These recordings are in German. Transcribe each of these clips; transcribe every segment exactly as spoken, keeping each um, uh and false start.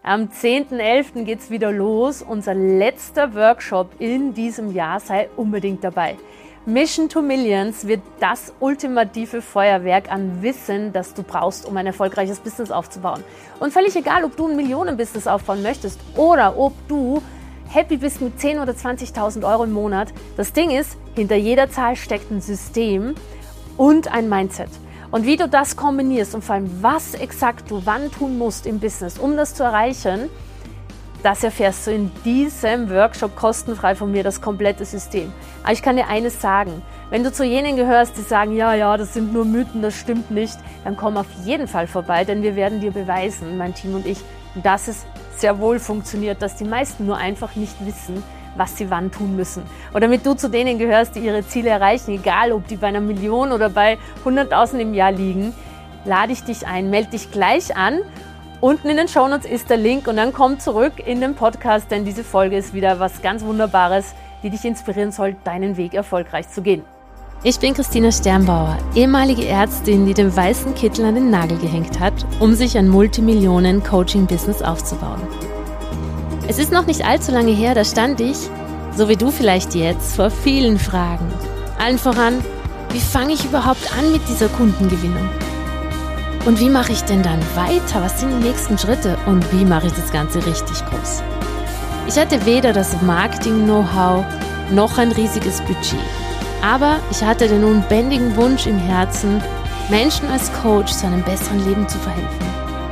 Am zehnten elften geht es wieder los. Unser letzter Workshop in diesem Jahr, sei unbedingt dabei. Mission to Millions wird das ultimative Feuerwerk an Wissen, das du brauchst, um ein erfolgreiches Business aufzubauen. Und völlig egal, ob du ein Millionen-Business aufbauen möchtest oder ob du happy bist mit zehntausend oder zwanzigtausend Euro im Monat. Das Ding ist, hinter jeder Zahl steckt ein System und ein Mindset. Und wie du das kombinierst und vor allem, was exakt du wann tun musst im Business, um das zu erreichen, das erfährst du in diesem Workshop kostenfrei von mir, das komplette System. Aber ich kann dir eines sagen, wenn du zu jenen gehörst, die sagen, ja, ja, das sind nur Mythen, das stimmt nicht, dann komm auf jeden Fall vorbei, denn wir werden dir beweisen, mein Team und ich, dass es sehr wohl funktioniert, dass die meisten nur einfach nicht wissen, was sie wann tun müssen. Und damit du zu denen gehörst, die ihre Ziele erreichen, egal ob die bei einer Million oder bei hunderttausend im Jahr liegen, lade ich dich ein, melde dich gleich an. Unten in den Shownotes ist der Link und dann komm zurück in den Podcast, denn diese Folge ist wieder was ganz Wunderbares, die dich inspirieren soll, deinen Weg erfolgreich zu gehen. Ich bin Christina Sternbauer, ehemalige Ärztin, die den weißen Kittel an den Nagel gehängt hat, um sich ein Multimillionen-Coaching-Business aufzubauen. Es ist noch nicht allzu lange her, da stand ich, so wie du vielleicht jetzt, vor vielen Fragen. Allen voran, wie fange ich überhaupt an mit dieser Kundengewinnung? Und wie mache ich denn dann weiter? Was sind die nächsten Schritte? Und wie mache ich das Ganze richtig groß? Ich hatte weder das Marketing-Know-how noch ein riesiges Budget. Aber ich hatte den unbändigen Wunsch im Herzen, Menschen als Coach zu einem besseren Leben zu verhelfen.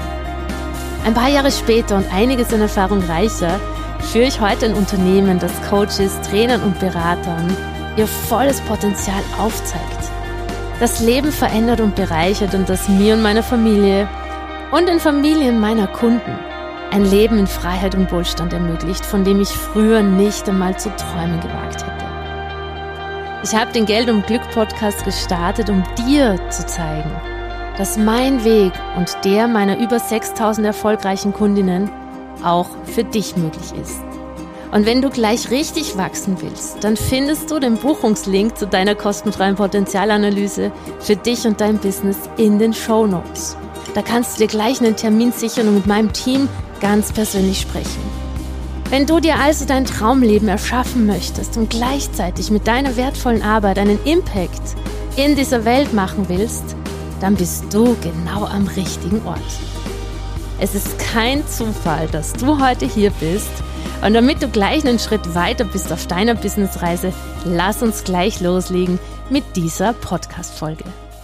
Ein paar Jahre später und einiges an Erfahrung reicher, führe ich heute ein Unternehmen, das Coaches, Trainern und Beratern ihr volles Potenzial aufzeigt. Das Leben verändert und bereichert und das mir und meiner Familie und den Familien meiner Kunden ein Leben in Freiheit und Wohlstand ermöglicht, von dem ich früher nicht einmal zu träumen gewagt hätte. Ich habe den Geld und Glück Podcast gestartet, um dir zu zeigen, dass mein Weg und der meiner über sechstausend erfolgreichen Kundinnen auch für dich möglich ist. Und wenn du gleich richtig wachsen willst, dann findest du den Buchungslink zu deiner kostenfreien Potenzialanalyse für dich und dein Business in den Shownotes. Da kannst du dir gleich einen Termin sichern und mit meinem Team ganz persönlich sprechen. Wenn du dir also dein Traumleben erschaffen möchtest und gleichzeitig mit deiner wertvollen Arbeit einen Impact in dieser Welt machen willst, dann bist du genau am richtigen Ort. Es ist kein Zufall, dass du heute hier bist. Und damit du gleich einen Schritt weiter bist auf deiner Businessreise, lass uns gleich loslegen mit dieser Podcast-Folge.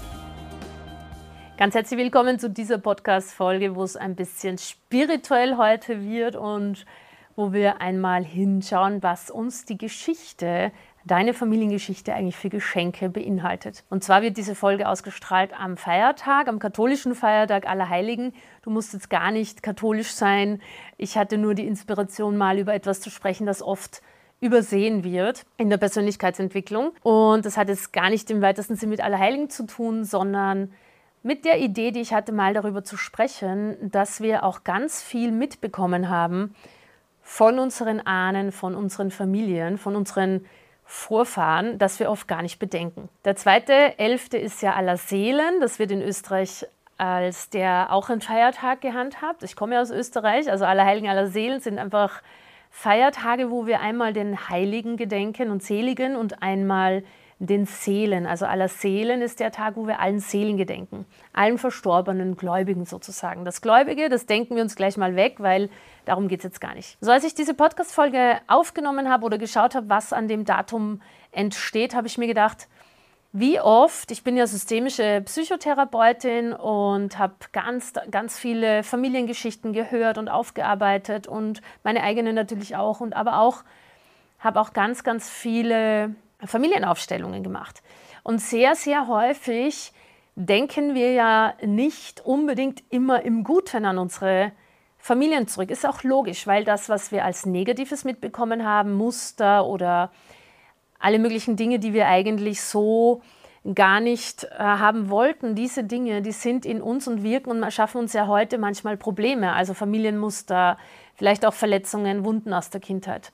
Ganz herzlich willkommen zu dieser Podcast-Folge, wo es ein bisschen spirituell heute wird und wo wir einmal hinschauen, was uns die Geschichte, deine Familiengeschichte eigentlich für Geschenke beinhaltet. Und zwar wird diese Folge ausgestrahlt am Feiertag, am katholischen Feiertag Allerheiligen. Du musst jetzt gar nicht katholisch sein. Ich hatte nur die Inspiration, mal über etwas zu sprechen, das oft übersehen wird in der Persönlichkeitsentwicklung. Und das hat jetzt gar nicht im weitesten Sinn mit Allerheiligen zu tun, sondern mit der Idee, die ich hatte, mal darüber zu sprechen, dass wir auch ganz viel mitbekommen haben von unseren Ahnen, von unseren Familien, von unseren Vorfahren, das wir oft gar nicht bedenken. Der zweite elfte ist ja Allerseelen. Das wird in Österreich als der auch ein Feiertag gehandhabt. Ich komme ja aus Österreich, also Allerheiligen, Allerseelen sind einfach Feiertage, wo wir einmal den Heiligen gedenken und Seligen und einmal den Seelen. Also Allerseelen ist der Tag, wo wir allen Seelen gedenken, allen verstorbenen Gläubigen sozusagen. Das Gläubige, das denken wir uns gleich mal weg, weil darum geht es jetzt gar nicht. So, als ich diese Podcast-Folge aufgenommen habe oder geschaut habe, was an dem Datum entsteht, habe ich mir gedacht, wie oft, ich bin ja systemische Psychotherapeutin und habe ganz, ganz viele Familiengeschichten gehört und aufgearbeitet und meine eigene natürlich auch und aber auch, habe auch ganz, ganz viele Familienaufstellungen gemacht. Und sehr, sehr häufig denken wir ja nicht unbedingt immer im Guten an unsere Familien zurück. Ist auch logisch, weil das, was wir als Negatives mitbekommen haben, Muster oder alle möglichen Dinge, die wir eigentlich so gar nicht äh, haben wollten, diese Dinge, die sind in uns und wirken und schaffen uns ja heute manchmal Probleme, also Familienmuster, vielleicht auch Verletzungen, Wunden aus der Kindheit.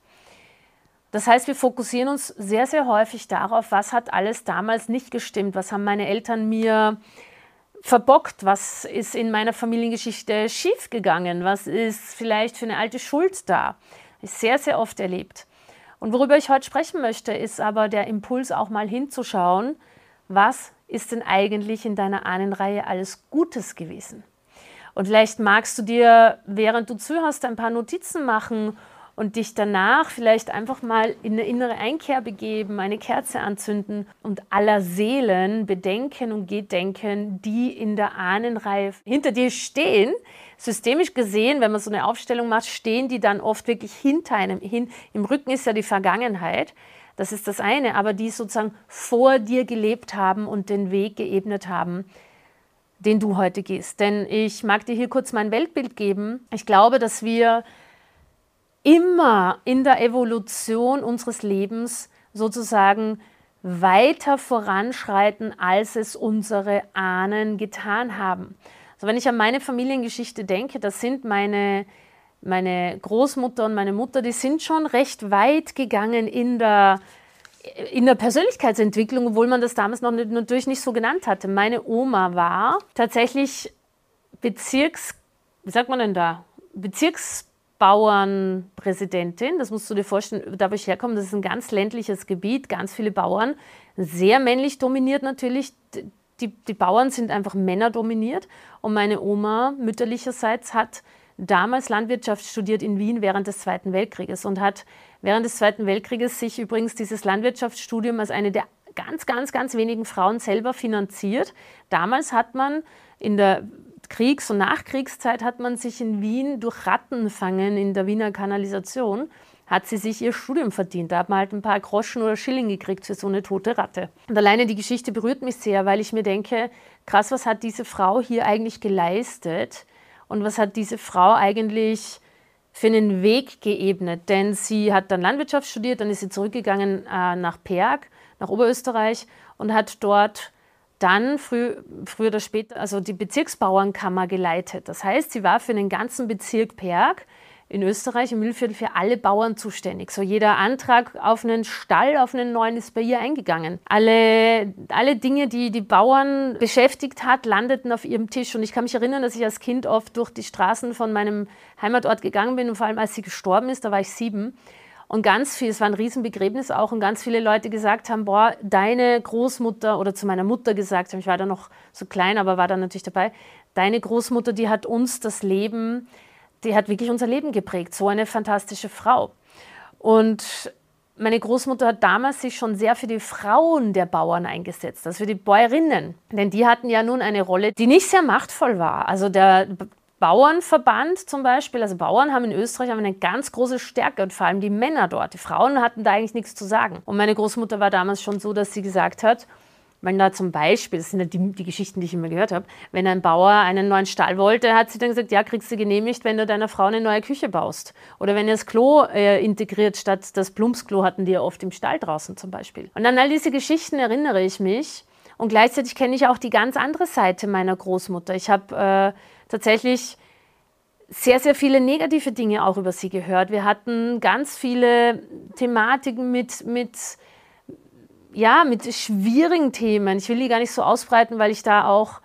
Das heißt, wir fokussieren uns sehr, sehr häufig darauf, was hat alles damals nicht gestimmt, was haben meine Eltern mir verbockt? Was ist in meiner Familiengeschichte schiefgegangen? Was ist vielleicht für eine alte Schuld da? Habe ich sehr, sehr oft erlebt. Und worüber ich heute sprechen möchte, ist aber der Impuls, auch mal hinzuschauen, was ist denn eigentlich in deiner Ahnenreihe alles Gutes gewesen? Und vielleicht magst du dir, während du zuhörst, ein paar Notizen machen und dich danach vielleicht einfach mal in eine innere Einkehr begeben, eine Kerze anzünden und aller Seelen bedenken und gedenken, die in der Ahnenreihe hinter dir stehen. Systemisch gesehen, wenn man so eine Aufstellung macht, stehen die dann oft wirklich hinter einem hin. Im Rücken ist ja die Vergangenheit, das ist das eine, aber die sozusagen vor dir gelebt haben und den Weg geebnet haben, den du heute gehst. Denn ich mag dir hier kurz mein Weltbild geben. Ich glaube, dass wir immer in der Evolution unseres Lebens sozusagen weiter voranschreiten, als es unsere Ahnen getan haben. Also wenn ich an meine Familiengeschichte denke, das sind meine, meine Großmutter und meine Mutter, die sind schon recht weit gegangen in der, in der Persönlichkeitsentwicklung, obwohl man das damals noch nicht, natürlich nicht so genannt hatte. Meine Oma war tatsächlich Bezirks, wie sagt man denn da, Bezirks Bauernpräsidentin, das musst du dir vorstellen, da wo ich herkomme, das ist ein ganz ländliches Gebiet, ganz viele Bauern, sehr männlich dominiert natürlich, die, die Bauern sind einfach männerdominiert und meine Oma mütterlicherseits hat damals Landwirtschaft studiert in Wien während des Zweiten Weltkrieges und hat während des Zweiten Weltkrieges sich übrigens dieses Landwirtschaftsstudium als eine der ganz, ganz, ganz wenigen Frauen selber finanziert. Damals hat man in der Kriegs- und Nachkriegszeit hat man sich in Wien durch Rattenfangen in der Wiener Kanalisation, hat sie sich ihr Studium verdient. Da hat man halt ein paar Groschen oder Schilling gekriegt für so eine tote Ratte. Und alleine die Geschichte berührt mich sehr, weil ich mir denke, krass, was hat diese Frau hier eigentlich geleistet und was hat diese Frau eigentlich für einen Weg geebnet? Denn sie hat dann Landwirtschaft studiert, dann ist sie zurückgegangen äh, nach Perg, nach Oberösterreich und hat dort dann früh, früher oder später also die Bezirksbauernkammer geleitet. Das heißt, sie war für den ganzen Bezirk Perg in Österreich, im Mühlviertel, für alle Bauern zuständig. So jeder Antrag auf einen Stall, auf einen neuen, ist bei ihr eingegangen. Alle, alle Dinge, die die Bauern beschäftigt hat, landeten auf ihrem Tisch. Und ich kann mich erinnern, dass ich als Kind oft durch die Straßen von meinem Heimatort gegangen bin und vor allem, als sie gestorben ist, da war ich sieben. Und ganz viel, es war ein Riesenbegräbnis auch, und ganz viele Leute gesagt haben, boah, deine Großmutter, oder zu meiner Mutter gesagt haben, ich war da noch so klein, aber war dann natürlich dabei, deine Großmutter, die hat uns das Leben, die hat wirklich unser Leben geprägt, so eine fantastische Frau. Und meine Großmutter hat damals sich schon sehr für die Frauen der Bauern eingesetzt, also für die Bäuerinnen, denn die hatten ja nun eine Rolle, die nicht sehr machtvoll war. Also der Bauernverband zum Beispiel, also Bauern haben in Österreich haben eine ganz große Stärke und vor allem die Männer dort. Die Frauen hatten da eigentlich nichts zu sagen. Und meine Großmutter war damals schon so, dass sie gesagt hat, wenn da zum Beispiel, das sind ja die, die Geschichten, die ich immer gehört habe, wenn ein Bauer einen neuen Stall wollte, hat sie dann gesagt, ja, kriegst du genehmigt, wenn du deiner Frau eine neue Küche baust. Oder wenn ihr das Klo äh, integriert, statt das Plumpsklo hatten die ja oft im Stall draußen zum Beispiel. Und an all diese Geschichten erinnere ich mich. Und gleichzeitig kenne ich auch die ganz andere Seite meiner Großmutter. Ich habe äh, tatsächlich sehr, sehr viele negative Dinge auch über sie gehört. Wir hatten ganz viele Thematiken mit, mit, ja, mit schwierigen Themen. Ich will die gar nicht so ausbreiten, weil ich da auch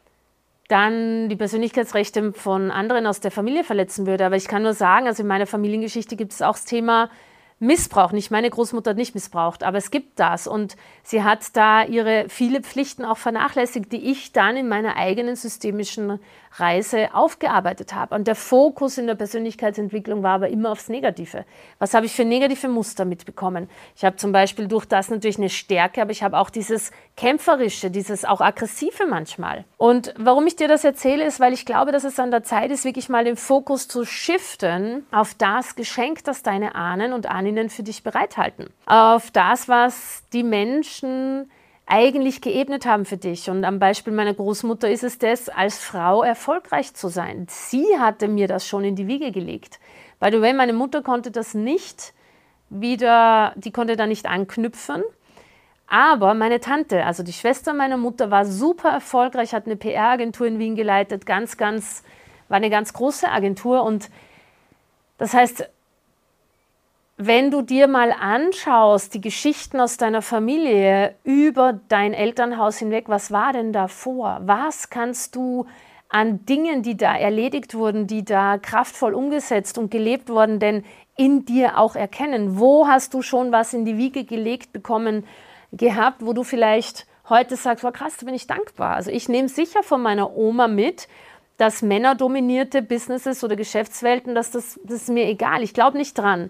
dann die Persönlichkeitsrechte von anderen aus der Familie verletzen würde. Aber ich kann nur sagen, also in meiner Familiengeschichte gibt es auch das Thema Missbrauch. Nicht meine Großmutter hat nicht missbraucht, aber es gibt das. Und sie hat da ihre viele Pflichten auch vernachlässigt, die ich dann in meiner eigenen systemischen Reise aufgearbeitet habe. Und der Fokus in der Persönlichkeitsentwicklung war aber immer aufs Negative. Was habe ich für negative Muster mitbekommen? Ich habe zum Beispiel durch das natürlich eine Stärke, aber ich habe auch dieses Kämpferische, dieses auch Aggressive manchmal. Und warum ich dir das erzähle, ist, weil ich glaube, dass es an der Zeit ist, wirklich mal den Fokus zu shiften auf das Geschenk, das deine Ahnen und Ahnen für dich bereithalten. Auf das, was die Menschen eigentlich geebnet haben für dich. Und am Beispiel meiner Großmutter ist es das, als Frau erfolgreich zu sein. Sie hatte mir das schon in die Wiege gelegt. By the way, meine Mutter konnte das nicht wieder, die konnte da nicht anknüpfen. Aber meine Tante, also die Schwester meiner Mutter, war super erfolgreich, hat eine P R-Agentur in Wien geleitet, ganz, ganz, war eine ganz große Agentur. Und das heißt, wenn du dir mal anschaust, die Geschichten aus deiner Familie über dein Elternhaus hinweg, was war denn davor? Was kannst du an Dingen, die da erledigt wurden, die da kraftvoll umgesetzt und gelebt wurden, denn in dir auch erkennen? Wo hast du schon was in die Wiege gelegt bekommen gehabt, wo du vielleicht heute sagst, wow, krass, da bin ich dankbar. Also ich nehme sicher von meiner Oma mit, dass männerdominierte Businesses oder Geschäftswelten, dass das, das ist mir egal. Ich glaube nicht dran,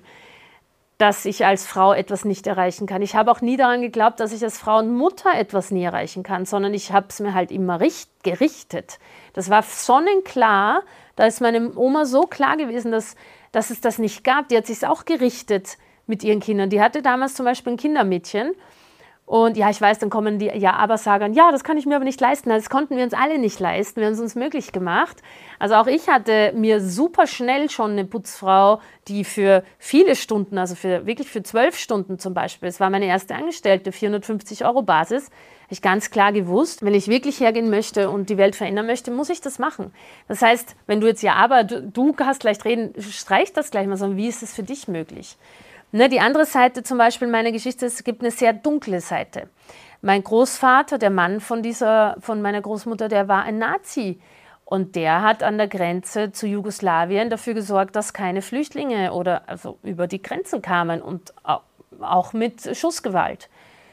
dass ich als Frau etwas nicht erreichen kann. Ich habe auch nie daran geglaubt, dass ich als Frau und Mutter etwas nie erreichen kann, sondern ich habe es mir halt immer richt, gerichtet. Das war sonnenklar, da ist meine Oma so klar gewesen, dass, dass es das nicht gab. Die hat sich auch gerichtet mit ihren Kindern. Die hatte damals zum Beispiel ein Kindermädchen. Und ja, ich weiß, dann kommen die Ja-Aber-Sager, ja, das kann ich mir aber nicht leisten. Das konnten wir uns alle nicht leisten, wir haben es uns möglich gemacht. Also auch ich hatte mir super schnell schon eine Putzfrau, die für viele Stunden, also für wirklich für zwölf Stunden zum Beispiel, es war meine erste Angestellte, vierhundertfünfzig Euro Basis, habe ich ganz klar gewusst, wenn ich wirklich hergehen möchte und die Welt verändern möchte, muss ich das machen. Das heißt, wenn du jetzt Ja-Aber, du, du hast gleich reden, streich das gleich mal, sondern wie ist es für dich möglich? Ne, die andere Seite zum Beispiel meiner Geschichte, es gibt eine sehr dunkle Seite. Mein Großvater, der Mann von, dieser, von meiner Großmutter, der war ein Nazi. Und der hat an der Grenze zu Jugoslawien dafür gesorgt, dass keine Flüchtlinge oder also über die Grenzen kamen und auch mit Schussgewalt.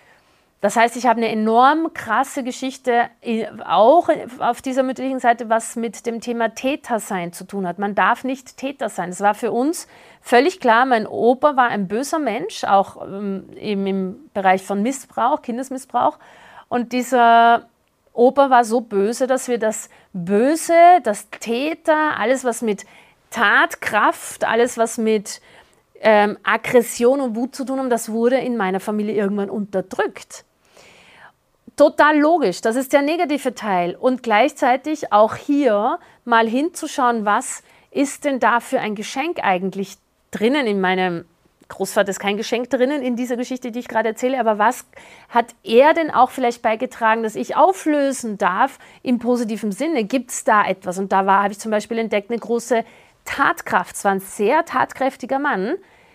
Das heißt, ich habe eine enorm krasse Geschichte, auch auf dieser mütterlichen Seite, was mit dem Thema Tätersein zu tun hat. Man darf nicht Täter sein. Das war für uns völlig klar. Mein Opa war ein böser Mensch, auch ähm, eben im Bereich von Missbrauch, Kindesmissbrauch. Und dieser Opa war so böse, dass wir das Böse, das Täter, alles was mit Tatkraft, alles was mit ähm, Aggression und Wut zu tun haben, das wurde in meiner Familie irgendwann unterdrückt. Total logisch, das ist der negative Teil. Und gleichzeitig auch hier mal hinzuschauen, was ist denn da für ein Geschenk eigentlich drinnen in meinem Großvater ist kein Geschenk drinnen in dieser Geschichte, die ich gerade erzähle, aber was hat er denn auch vielleicht beigetragen, dass ich auflösen darf im positiven Sinne? Gibt es da etwas? Und da war, habe ich zum Beispiel entdeckt, eine große Tatkraft. Es war ein sehr tatkräftiger Mann.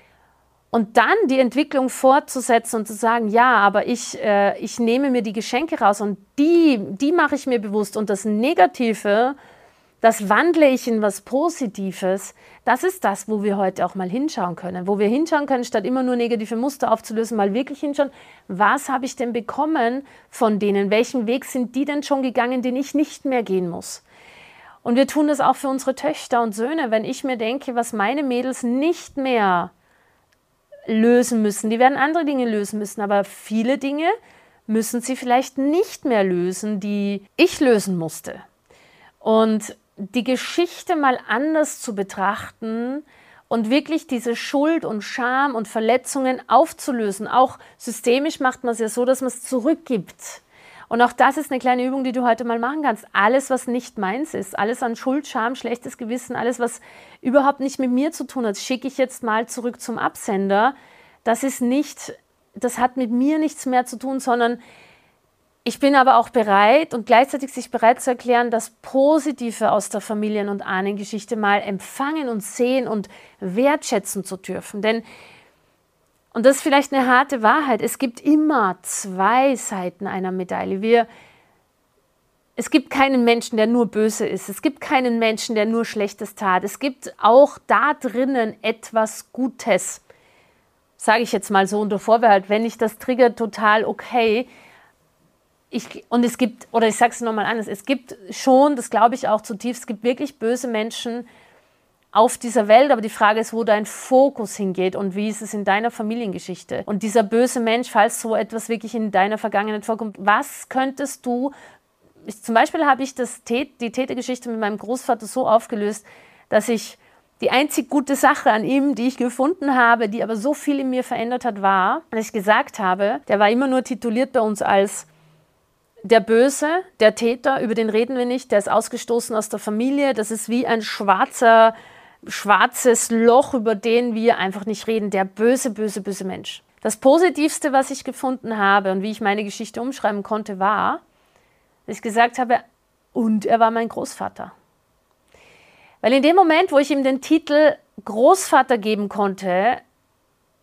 Und dann die Entwicklung fortzusetzen und zu sagen, ja, aber ich, äh, ich nehme mir die Geschenke raus und die, die mache ich mir bewusst. Und das Negative, das wandle ich in was Positives. Das ist das, wo wir heute auch mal hinschauen können. Wo wir hinschauen können, statt immer nur negative Muster aufzulösen, mal wirklich hinschauen, was habe ich denn bekommen von denen? Welchen Weg sind die denn schon gegangen, den ich nicht mehr gehen muss? Und wir tun das auch für unsere Töchter und Söhne. Wenn ich mir denke, was meine Mädels nicht mehr lösen müssen. Die werden andere Dinge lösen müssen, aber viele Dinge müssen sie vielleicht nicht mehr lösen, die ich lösen musste. Und die Geschichte mal anders zu betrachten und wirklich diese Schuld und Scham und Verletzungen aufzulösen. Auch systemisch macht man es ja so, dass man es zurückgibt. Und auch das ist eine kleine Übung, die du heute mal machen kannst. Alles, was nicht meins ist, alles an Schuld, Scham, schlechtes Gewissen, alles, was überhaupt nicht mit mir zu tun hat, schicke ich jetzt mal zurück zum Absender. Das ist nicht, das hat mit mir nichts mehr zu tun, sondern ich bin aber auch bereit und gleichzeitig sich bereit zu erklären, das Positive aus der Familien- und Ahnengeschichte mal empfangen und sehen und wertschätzen zu dürfen. Denn und das ist vielleicht eine harte Wahrheit. Es gibt immer zwei Seiten einer Medaille. Wir, es gibt keinen Menschen, der nur böse ist. Es gibt keinen Menschen, der nur Schlechtes tat. Es gibt auch da drinnen etwas Gutes. Sage ich jetzt mal so unter Vorbehalt. Wenn ich das triggert, total okay. Ich, und es gibt, oder ich sage es nochmal anders, es gibt schon, das glaube ich auch zutiefst, es gibt wirklich böse Menschen auf dieser Welt, aber die Frage ist, wo dein Fokus hingeht und wie ist es in deiner Familiengeschichte. Und dieser böse Mensch, falls so etwas wirklich in deiner Vergangenheit vorkommt, was könntest du, ich, zum Beispiel habe ich das, die Tätergeschichte mit meinem Großvater so aufgelöst, dass ich die einzig gute Sache an ihm, die ich gefunden habe, die aber so viel in mir verändert hat, war, dass ich gesagt habe, der war immer nur tituliert bei uns als der Böse, der Täter, über den reden wir nicht, der ist ausgestoßen aus der Familie, das ist wie ein schwarzer schwarzes Loch, über den wir einfach nicht reden, der böse, böse, böse Mensch. Das Positivste, was ich gefunden habe und wie ich meine Geschichte umschreiben konnte, war, dass ich gesagt habe, und er war mein Großvater. Weil in dem Moment, wo ich ihm den Titel Großvater geben konnte,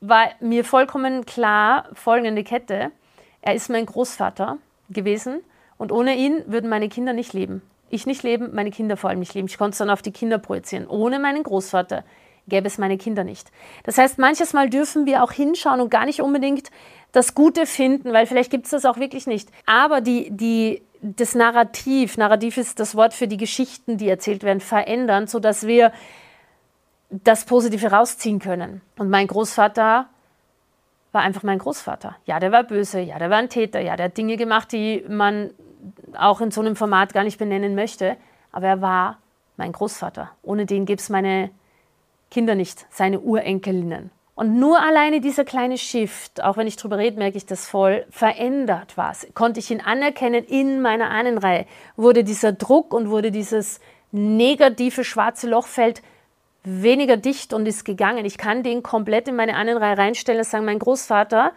war mir vollkommen klar folgende Kette. Er ist mein Großvater gewesen und ohne ihn würden meine Kinder nicht leben. Ich nicht leben, meine Kinder vor allem nicht leben. Ich konnte es dann auf die Kinder projizieren. Ohne meinen Großvater gäbe es meine Kinder nicht. Das heißt, manches Mal dürfen wir auch hinschauen und gar nicht unbedingt das Gute finden, weil vielleicht gibt es das auch wirklich nicht. Aber die, die, das Narrativ, Narrativ ist das Wort für die Geschichten, die erzählt werden, verändern, sodass wir das Positive rausziehen können. Und mein Großvater war einfach mein Großvater. Ja, der war böse, ja, der war ein Täter, ja, der hat Dinge gemacht, die man auch in so einem Format gar nicht benennen möchte. Aber er war mein Großvater. Ohne den gäbe es meine Kinder nicht, seine Urenkelinnen. Und nur alleine dieser kleine Shift, auch wenn ich drüber rede, merke ich das voll, verändert was. Konnte ich ihn anerkennen in meiner Ahnenreihe, wurde dieser Druck und wurde dieses negative schwarze Lochfeld weniger dicht und ist gegangen. Ich kann den komplett in meine Ahnenreihe reinstellen und sagen, mein Großvater,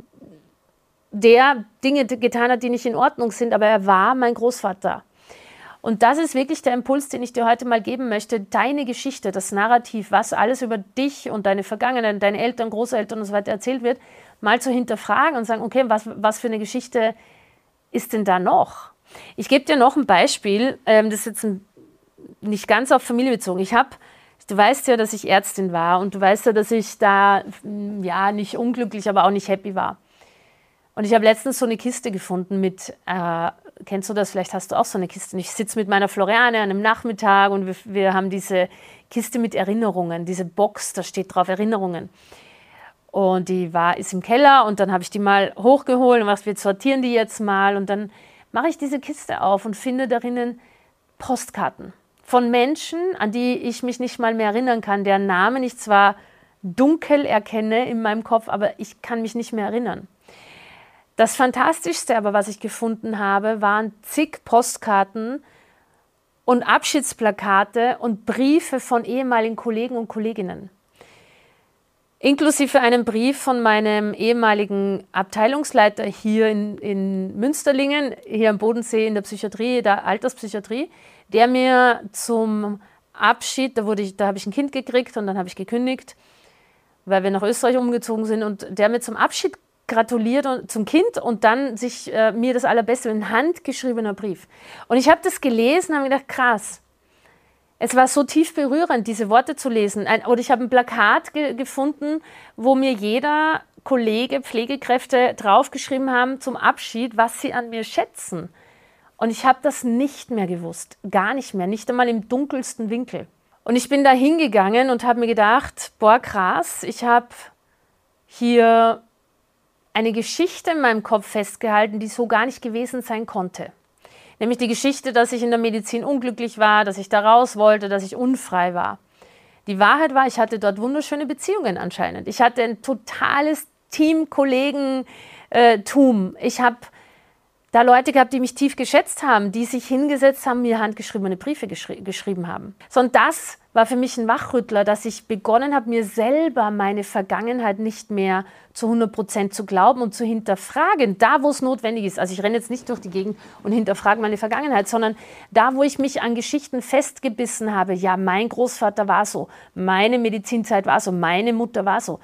der Dinge getan hat, die nicht in Ordnung sind, aber er war mein Großvater. Und das ist wirklich der Impuls, den ich dir heute mal geben möchte. Deine Geschichte, das Narrativ, was alles über dich und deine Vergangenheit, deine Eltern, Großeltern und so weiter erzählt wird, mal zu hinterfragen und sagen, okay, was, was für eine Geschichte ist denn da noch? Ich gebe dir noch ein Beispiel, ähm, das ist jetzt ein, nicht ganz auf Familie bezogen. Ich habe Du weißt ja, dass ich Ärztin war und du weißt ja, dass ich da ja nicht unglücklich, aber auch nicht happy war. Und ich habe letztens so eine Kiste gefunden mit, äh, kennst du das, vielleicht hast du auch so eine Kiste. Ich sitze mit meiner Floriane an einem Nachmittag und wir, wir haben diese Kiste mit Erinnerungen, diese Box, da steht drauf Erinnerungen. Und die war, ist im Keller und dann habe ich die mal hochgeholt und was, wir sortieren die jetzt mal und dann mache ich diese Kiste auf und finde darin Postkarten von Menschen, an die ich mich nicht mal mehr erinnern kann, deren Namen ich zwar dunkel erkenne in meinem Kopf, aber ich kann mich nicht mehr erinnern. Das Fantastischste aber, was ich gefunden habe, waren zig Postkarten und Abschiedsplakate und Briefe von ehemaligen Kollegen und Kolleginnen. Inklusive einem Brief von meinem ehemaligen Abteilungsleiter hier in, in Münsterlingen, hier am Bodensee in der Psychiatrie, der Alterspsychiatrie, der mir zum Abschied, da, wurde ich, da habe ich ein Kind gekriegt und dann habe ich gekündigt, weil wir nach Österreich umgezogen sind und der mir zum Abschied gratuliert und, zum Kind und dann sich äh, mir das Allerbeste, ein handgeschriebener Brief. Und ich habe das gelesen und habe gedacht, krass, es war so tief berührend, diese Worte zu lesen. Ein, oder ich habe ein Plakat ge gefunden, wo mir jeder Kollege, Pflegekräfte draufgeschrieben haben zum Abschied, was sie an mir schätzen. Und ich habe das nicht mehr gewusst, gar nicht mehr, nicht einmal im dunkelsten Winkel. Und ich bin da hingegangen und habe mir gedacht, boah krass, ich habe hier eine Geschichte in meinem Kopf festgehalten, die so gar nicht gewesen sein konnte. Nämlich die Geschichte, dass ich in der Medizin unglücklich war, dass ich da raus wollte, dass ich unfrei war. Die Wahrheit war, ich hatte dort wunderschöne Beziehungen anscheinend. Ich hatte ein totales Teamkollegentum. Ich habe da Leute gehabt, die mich tief geschätzt haben, die sich hingesetzt haben, mir handgeschriebene Briefe geschri geschrieben haben. So, und das war für mich ein Wachrüttler, dass ich begonnen habe, mir selber meine Vergangenheit nicht mehr zu hundert Prozent zu glauben und zu hinterfragen, da wo es notwendig ist. Also ich renne jetzt nicht durch die Gegend und hinterfrage meine Vergangenheit, sondern da, wo ich mich an Geschichten festgebissen habe, ja, mein Großvater war so, meine Medizinzeit war so, meine Mutter war so.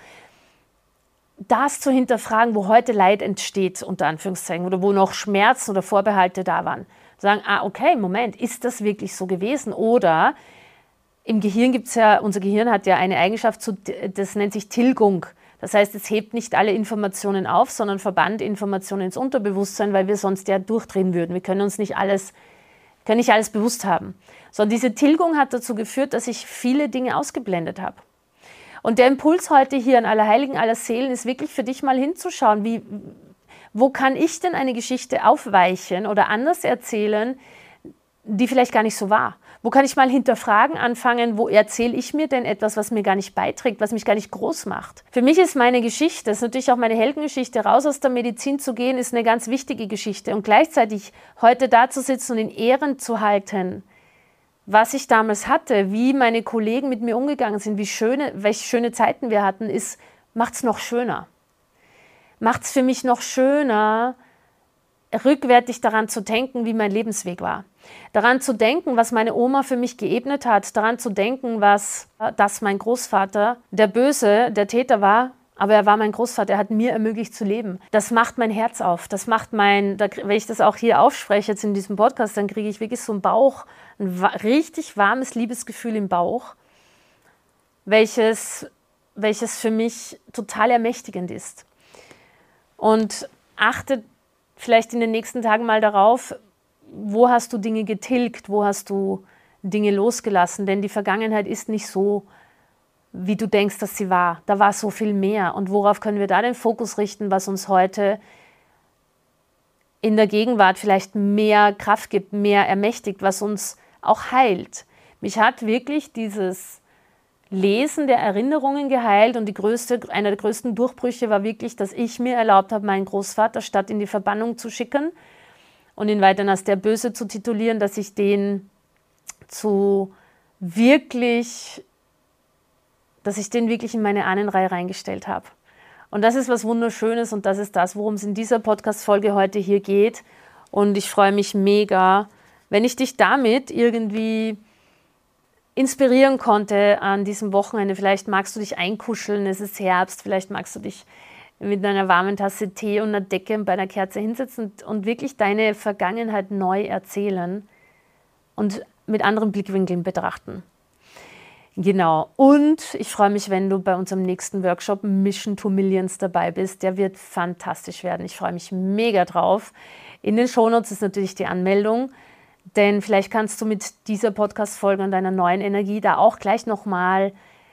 Das zu hinterfragen, wo heute Leid entsteht, unter Anführungszeichen, oder wo noch Schmerzen oder Vorbehalte da waren. Sagen, ah, okay, Moment, ist das wirklich so gewesen? Oder im Gehirn gibt es ja, unser Gehirn hat ja eine Eigenschaft, zu, das nennt sich Tilgung. Das heißt, es hebt nicht alle Informationen auf, sondern verbannt Informationen ins Unterbewusstsein, weil wir sonst ja durchdrehen würden. Wir können uns nicht alles, können nicht alles bewusst haben. Sondern diese Tilgung hat dazu geführt, dass ich viele Dinge ausgeblendet habe. Und der Impuls heute hier an Allerheiligen, aller Seelen ist wirklich für dich mal hinzuschauen, wie, wo kann ich denn eine Geschichte aufweichen oder anders erzählen, die vielleicht gar nicht so war. Wo kann ich mal hinterfragen anfangen, wo erzähle ich mir denn etwas, was mir gar nicht beiträgt, was mich gar nicht groß macht. Für mich ist meine Geschichte, das ist natürlich auch meine Heldengeschichte, raus aus der Medizin zu gehen, ist eine ganz wichtige Geschichte. Und gleichzeitig heute da zu sitzen und in Ehren zu halten, was ich damals hatte, wie meine Kollegen mit mir umgegangen sind, wie schöne, welche schöne Zeiten wir hatten, ist, macht es noch schöner. Macht es für mich noch schöner, rückwärtig daran zu denken, wie mein Lebensweg war. Daran zu denken, was meine Oma für mich geebnet hat. Daran zu denken, was, dass mein Großvater der Böse, der Täter war, Aber er war mein Großvater, er hat mir ermöglicht zu leben. Das macht mein Herz auf. Das macht mein, wenn ich das auch hier aufspreche, jetzt in diesem Podcast, dann kriege ich wirklich so einen Bauch, ein richtig warmes Liebesgefühl im Bauch, welches, welches für mich total ermächtigend ist. Und achte vielleicht in den nächsten Tagen mal darauf, wo hast du Dinge getilgt, wo hast du Dinge losgelassen, denn die Vergangenheit ist nicht so, wie du denkst, dass sie war. Da war so viel mehr. Und worauf können wir da den Fokus richten, was uns heute in der Gegenwart vielleicht mehr Kraft gibt, mehr ermächtigt, was uns auch heilt. Mich hat wirklich dieses Lesen der Erinnerungen geheilt und die größte, einer der größten Durchbrüche war wirklich, dass ich mir erlaubt habe, meinen Großvater statt in die Verbannung zu schicken und ihn weiterhin als der Böse zu titulieren, dass ich den zu wirklich, dass ich den wirklich in meine Ahnenreihe reingestellt habe. Und das ist was Wunderschönes und das ist das, worum es in dieser Podcast-Folge heute hier geht. Und ich freue mich mega, wenn ich dich damit irgendwie inspirieren konnte an diesem Wochenende. Vielleicht magst du dich einkuscheln, es ist Herbst, vielleicht magst du dich mit einer warmen Tasse Tee und einer Decke bei einer Kerze hinsetzen und, und wirklich deine Vergangenheit neu erzählen und mit anderen Blickwinkeln betrachten. Genau. Und ich freue mich, wenn du bei unserem nächsten Workshop Mission to Millions dabei bist. Der wird fantastisch werden. Ich freue mich mega drauf. In den Shownotes ist natürlich die Anmeldung, denn vielleicht kannst du mit dieser Podcast-Folge und deiner neuen Energie da auch gleich nochmal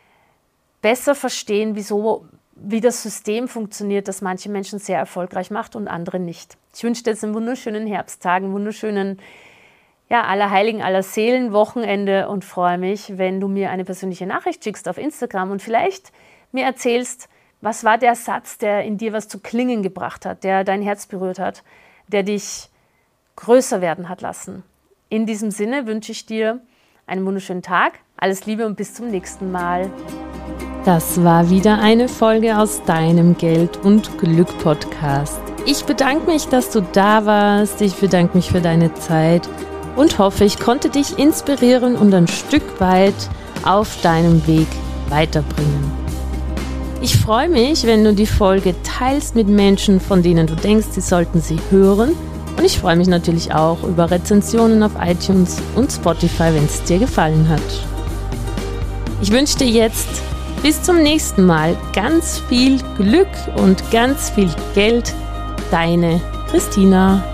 besser verstehen, wieso, wie das System funktioniert, das manche Menschen sehr erfolgreich macht und andere nicht. Ich wünsche dir jetzt einen wunderschönen Herbsttag, einen wunderschönen Ja, Allerheiligen, Allerseelen Wochenende und freue mich, wenn du mir eine persönliche Nachricht schickst auf Instagram und vielleicht mir erzählst, was war der Satz, der in dir was zu klingen gebracht hat, der dein Herz berührt hat, der dich größer werden hat lassen. In diesem Sinne wünsche ich dir einen wunderschönen Tag, alles Liebe und bis zum nächsten Mal. Das war wieder eine Folge aus deinem Geld und Glück Podcast. Ich bedanke mich, dass du da warst. Ich bedanke mich für deine Zeit. Und hoffe, ich konnte dich inspirieren und ein Stück weit auf deinem Weg weiterbringen. Ich freue mich, wenn du die Folge teilst mit Menschen, von denen du denkst, sie sollten sie hören. Und ich freue mich natürlich auch über Rezensionen auf iTunes und Spotify, wenn es dir gefallen hat. Ich wünsche dir jetzt bis zum nächsten Mal ganz viel Glück und ganz viel Geld. Deine Christina.